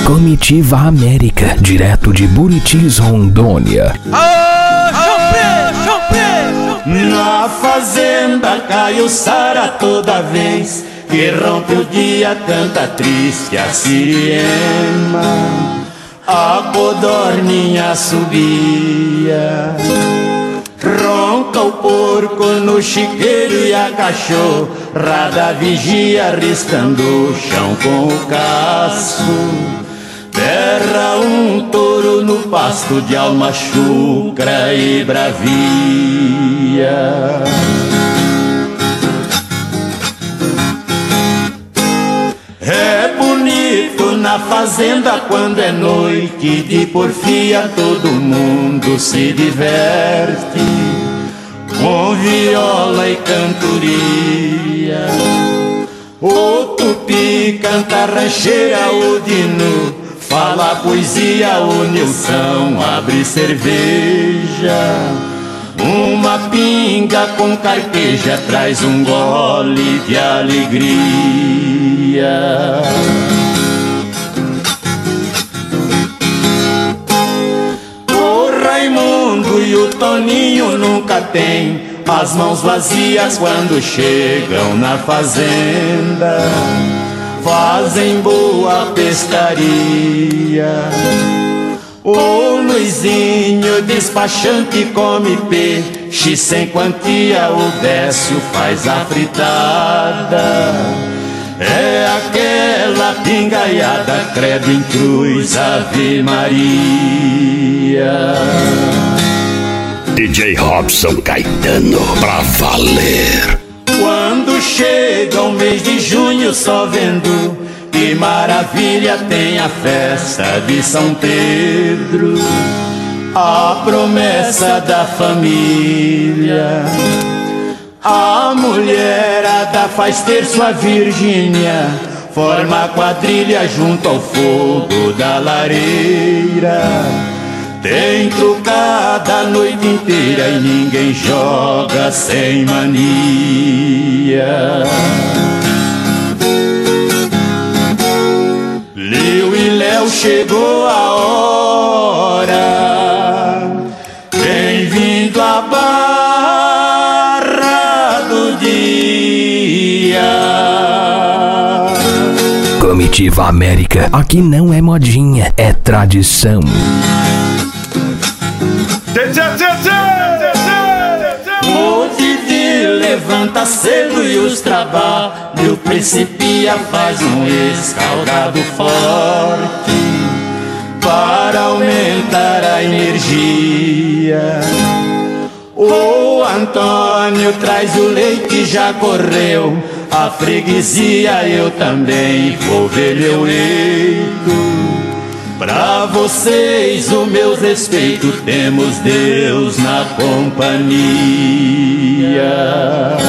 Comitiva América, direto de Buritis, Rondônia. Na fazenda cai o Sara toda vez que rompe o dia, canta triste a siriema. A codorninha subia, ronca o porco no chiqueiro e a cachorrada vigia, riscando o chão com o casco. Berra um touro no pasto de alma chucra e bravia. É bonito na fazenda quando é noite de porfia, todo mundo se diverte com viola e cantoria. O tupi canta rancheira, o dinu fala poesia, o Nilson abre cerveja. Uma pinga com carqueja traz um gole de alegria. O Raimundo e o Toninho nunca têm as mãos vazias quando chegam na fazenda. Fazem boa pescaria. O Luizinho despachante come peixe sem quantia, o Décio faz a fritada. É aquela pingaiada, credo em cruz, Ave Maria. DJ Robson Caetano, pra valer. Quando chega o mês de junho, só vendo que maravilha tem a festa de São Pedro, a promessa da família. A mulherada faz terço a Virgínia, forma a quadrilha junto ao fogo da lareira. Tem trucada a noite inteira e ninguém joga sem mania. Liu e Léo, chegou a hora, bem-vindo à Barra do Dia. Comitiva América, aqui não é modinha, é tradição. O Didi levanta cedo e os trabalhos principia, faz um escaldado forte para aumentar a energia. O Antônio traz o leite, já correu a freguesia, eu também vou ver meu leito. Pra vocês o meu respeito, temos Deus na companhia.